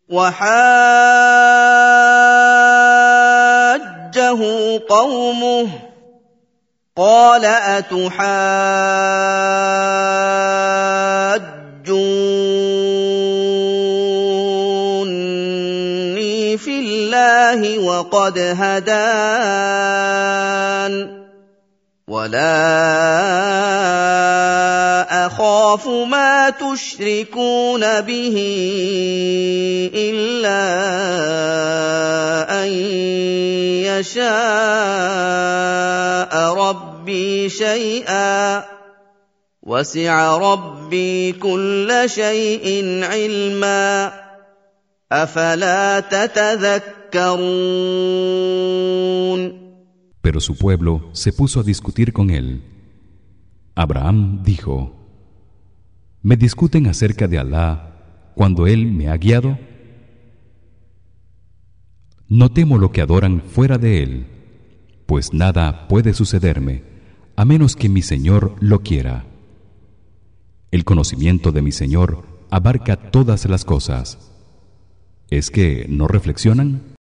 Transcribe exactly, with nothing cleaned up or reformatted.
وحاجه قومه قال أتحاجوني في الله وقد هدان ولا أخاف ما تشركون به إلا أن يشاء ربي شيئا وسع ربي كل شيء علما أفلا تتذكرون. Pero su pueblo se puso a discutir con él. Abraham dijo: ¿Me discuten acerca de Alá cuando él me ha guiado? No temo lo que adoran fuera de él, pues nada puede sucederme a menos que mi Señor lo quiera. El conocimiento de mi Señor abarca todas las cosas. ¿Es que no reflexionan?